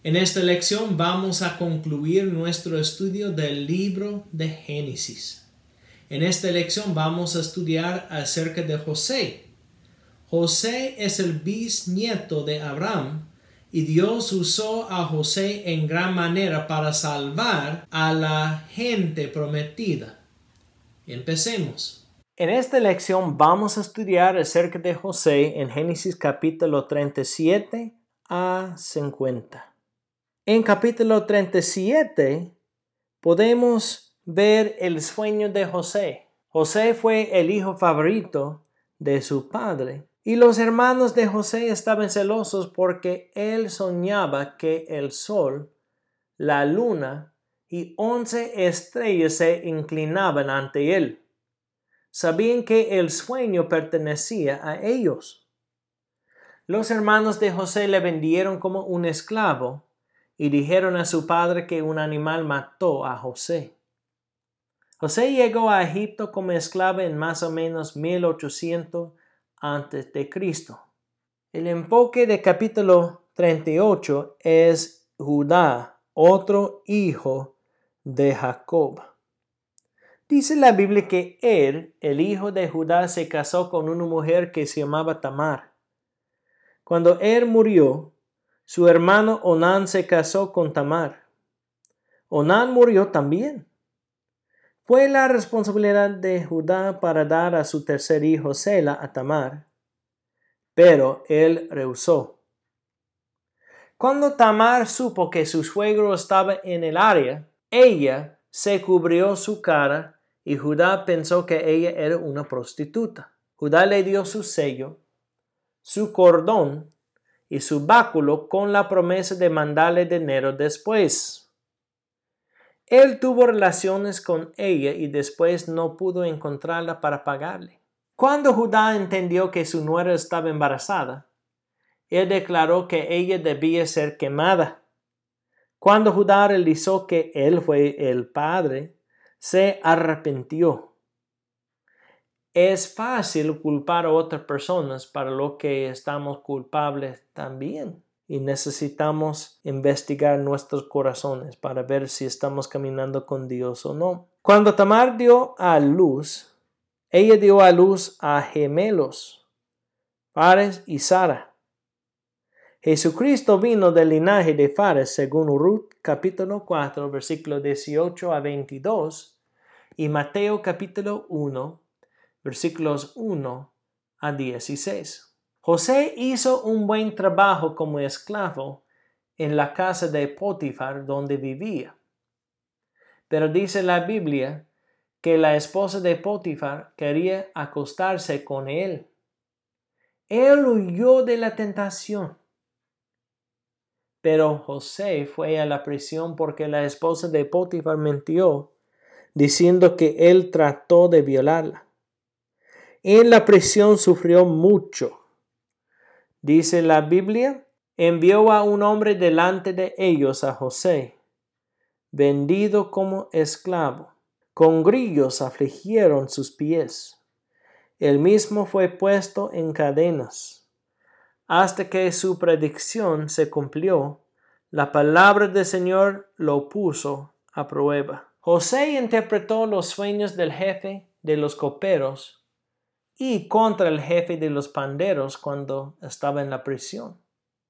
En esta lección vamos a concluir nuestro estudio del libro de Génesis. En esta lección vamos a estudiar acerca de José. José es el bisnieto de Abraham y Dios usó a José en gran manera para salvar a la gente prometida. Empecemos. En esta lección vamos a estudiar acerca de José en Génesis capítulo 37 a 50. En capítulo 37 podemos ver el sueño de José. José fue el hijo favorito de su padre y los hermanos de José estaban celosos porque él soñaba que el sol, la luna y 11 estrellas se inclinaban ante él. Sabían que el sueño pertenecía a ellos. Los hermanos de José le vendieron como un esclavo y dijeron a su padre que un animal mató a José. José llegó a Egipto como esclavo en más o menos 1800 antes de Cristo. El enfoque de capítulo 38 es Judá, otro hijo de Jacob. Dice la Biblia que el hijo de Judá, se casó con una mujer que se llamaba Tamar. Cuando murió, su hermano Onán se casó con Tamar. Onán murió también. Fue la responsabilidad de Judá para dar a su tercer hijo Sela a Tamar, pero él rehusó. Cuando Tamar supo que su suegro estaba en el área, ella se cubrió su cara y Judá pensó que ella era una prostituta. Judá le dio su sello, su cordón y su báculo con la promesa de mandarle dinero después. Él tuvo relaciones con ella y después no pudo encontrarla para pagarle. Cuando Judá entendió que su nuera estaba embarazada, él declaró que ella debía ser quemada. Cuando Judá realizó que él fue el padre, se arrepintió. Es fácil culpar a otras personas para lo que estamos culpables también. Y necesitamos investigar nuestros corazones para ver si estamos caminando con Dios o no. Cuando Tamar dio a luz, ella dio a luz a gemelos, Fares y Sara. Jesucristo vino del linaje de Fares según Ruth capítulo 4 versículos 18 a 22 y Mateo capítulo 1 versículos 1 a 16. José hizo un buen trabajo como esclavo en la casa de Potifar donde vivía. Pero dice la Biblia que la esposa de Potifar quería acostarse con él. Él huyó de la tentación. Pero José fue a la prisión porque la esposa de Potifar mintió, diciendo que él trató de violarla. En la prisión sufrió mucho. Dice la Biblia, envió a un hombre delante de ellos a José, vendido como esclavo. Con grillos afligieron sus pies. Él mismo fue puesto en cadenas. Hasta que su predicción se cumplió, la palabra del Señor lo puso a prueba. José interpretó los sueños del jefe de los coperos y contra el jefe de los panderos cuando estaba en la prisión.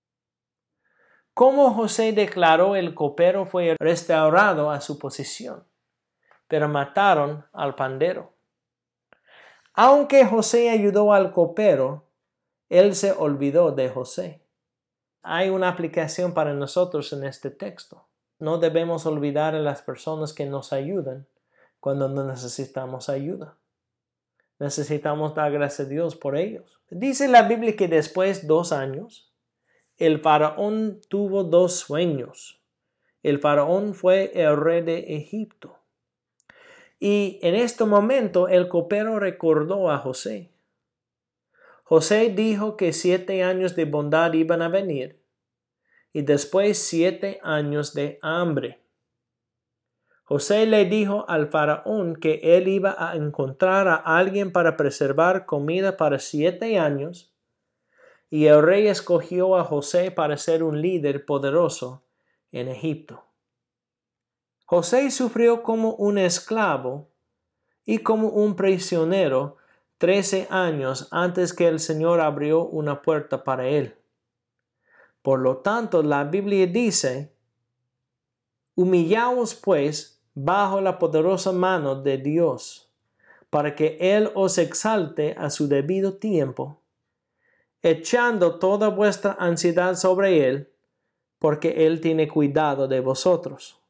Como José declaró, el copero fue restaurado a su posición, pero mataron al pandero. Aunque José ayudó al copero, él se olvidó de José. Hay una aplicación para nosotros en este texto. No debemos olvidar a las personas que nos ayudan cuando no necesitamos ayuda. Necesitamos dar gracias a Dios por ellos. Dice la Biblia que después de 2 años, el faraón tuvo 2 sueños. El faraón fue el rey de Egipto. Y en este momento el copero recordó a José. José dijo que 7 años de bondad iban a venir y después 7 años de hambre. José le dijo al faraón que él iba a encontrar a alguien para preservar comida para 7 años y el rey escogió a José para ser un líder poderoso en Egipto. José sufrió como un esclavo y como un prisionero 13 años antes que el Señor abrió una puerta para él. Por lo tanto, la Biblia dice: humillaos pues bajo la poderosa mano de Dios, para que Él os exalte a su debido tiempo, echando toda vuestra ansiedad sobre Él, porque Él tiene cuidado de vosotros.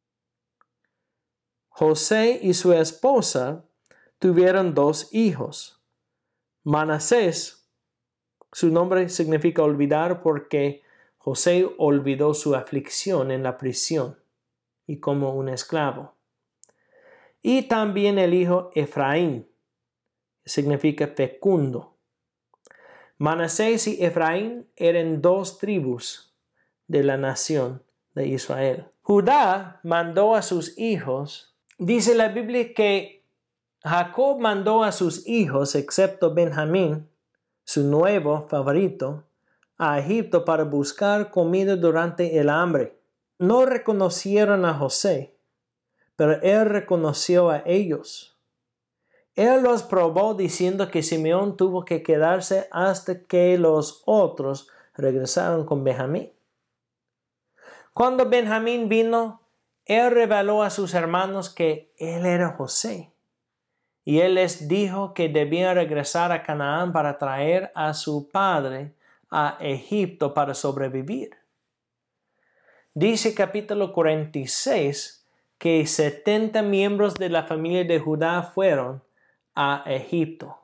José y su esposa tuvieron 2 hijos. Manasés, su nombre significa olvidar porque José olvidó su aflicción en la prisión y como un esclavo. Y también el hijo Efraín, significa fecundo. Manasés y Efraín eran 2 tribus de la nación de Israel. Judá mandó a sus hijos. Dice la Biblia que Jacob mandó a sus hijos, excepto Benjamín, su nuevo favorito, a Egipto para buscar comida durante el hambre. No reconocieron a José, pero él reconoció a ellos. Él los probó diciendo que Simeón tuvo que quedarse hasta que los otros regresaron con Benjamín. Cuando Benjamín vino, él reveló a sus hermanos que él era José. Y él les dijo que debían regresar a Canaán para traer a su padre a Egipto para sobrevivir. Dice capítulo 46 que 70 miembros de la familia de Judá fueron a Egipto.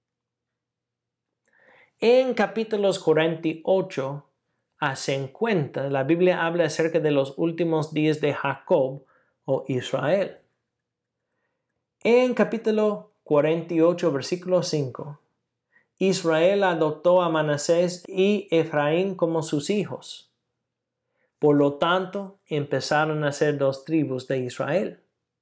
En capítulos 48 a 50, la Biblia habla acerca de los últimos días de Jacob o Israel. En capítulo 48, versículo 5, Israel adoptó a Manasés y Efraín como sus hijos. Por lo tanto, empezaron a ser 2 tribus de Israel.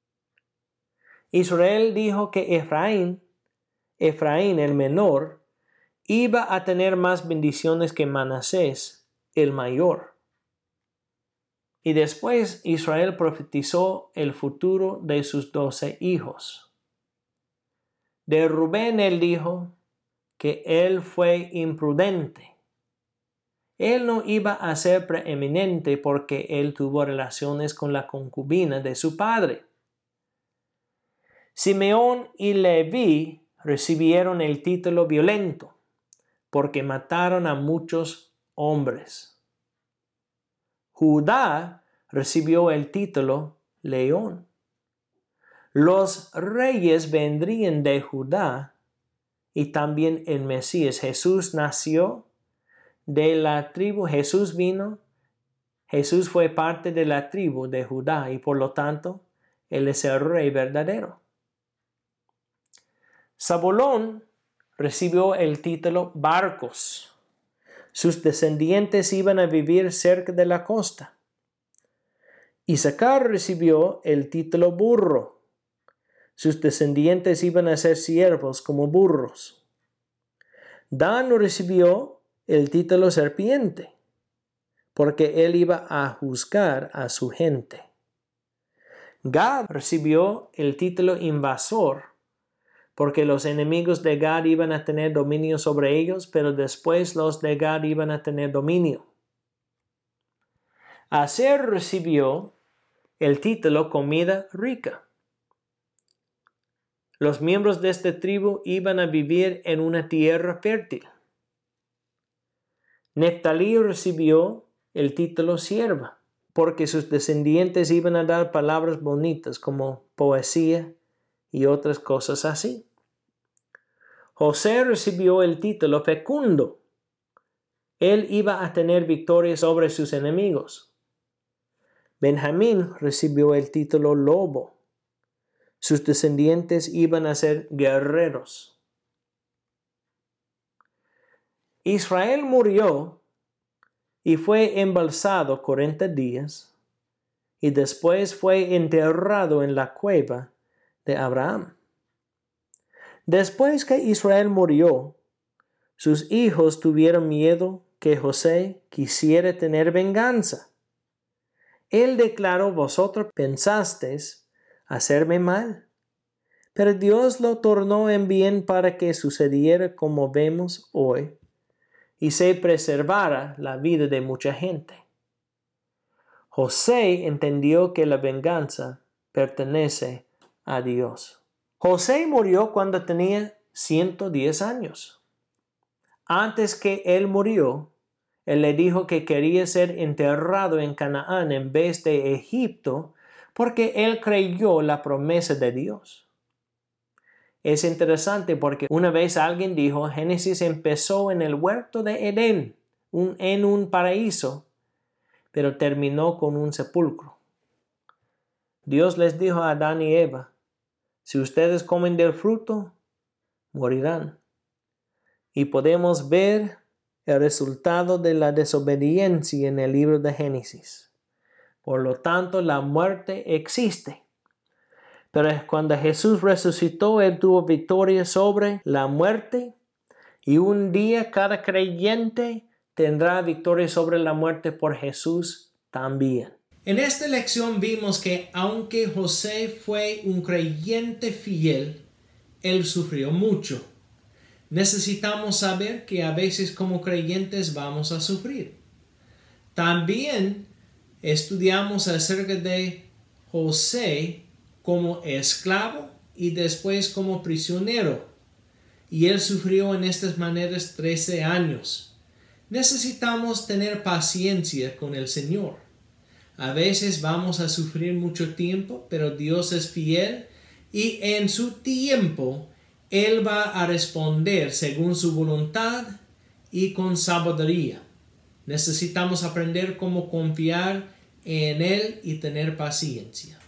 Israel dijo que Efraín el menor, iba a tener más bendiciones que Manasés, el mayor. Y después Israel profetizó el futuro de sus 12 hijos. De Rubén él dijo que él fue imprudente. Él no iba a ser preeminente porque él tuvo relaciones con la concubina de su padre. Simeón y Leví recibieron el título violento porque mataron a muchos hombres. Judá recibió el título león. Los reyes vendrían de Judá y también el Mesías. Jesús nació de la tribu, Jesús fue parte de la tribu de Judá y por lo tanto, él es el rey verdadero. Zabulón recibió el título barcos. Sus descendientes iban a vivir cerca de la costa. Isaacar recibió el título burro. Sus descendientes iban a ser siervos como burros. Dan recibió el título serpiente, porque él iba a juzgar a su gente. Gad recibió el título invasor, porque los enemigos de Gad iban a tener dominio sobre ellos, pero después los de Gad iban a tener dominio. Aser recibió el título comida rica. Los miembros de esta tribu iban a vivir en una tierra fértil. Neftalí recibió el título sierva, porque sus descendientes iban a dar palabras bonitas como poesía y otras cosas así. José recibió el título fecundo. Él iba a tener victoria sobre sus enemigos. Benjamín recibió el título lobo. Sus descendientes iban a ser guerreros. Israel murió y fue embalsado 40 días y después fue enterrado en la cueva de Abraham. Después que Israel murió, sus hijos tuvieron miedo que José quisiera tener venganza Él declaró: vosotros pensasteis hacerme mal, pero Dios lo tornó en bien para que sucediera como vemos hoy y se preservara la vida de mucha gente. José entendió que la venganza pertenece a Dios. José murió cuando tenía 110 años. Antes que él murió, él le dijo que quería ser enterrado en Canaán en vez de Egipto porque él creyó la promesa de Dios. Es interesante porque una vez alguien dijo: Génesis empezó en el huerto de Edén, en un paraíso, pero terminó con un sepulcro. Dios les dijo a Adán y Eva: si ustedes comen del fruto, morirán. Y podemos ver el resultado de la desobediencia en el libro de Génesis. Por lo tanto, la muerte existe. Pero cuando Jesús resucitó, Él tuvo victoria sobre la muerte. Y un día cada creyente tendrá victoria sobre la muerte por Jesús también. En esta lección vimos que aunque José fue un creyente fiel, él sufrió mucho. Necesitamos saber que a veces como creyentes vamos a sufrir. También estudiamos acerca de José como esclavo y después como prisionero. Y él sufrió en estas maneras 13 años. Necesitamos tener paciencia con el Señor. A veces vamos a sufrir mucho tiempo, pero Dios es fiel y en su tiempo Él va a responder según su voluntad y con sabiduría. Necesitamos aprender cómo confiar en Él y tener paciencia.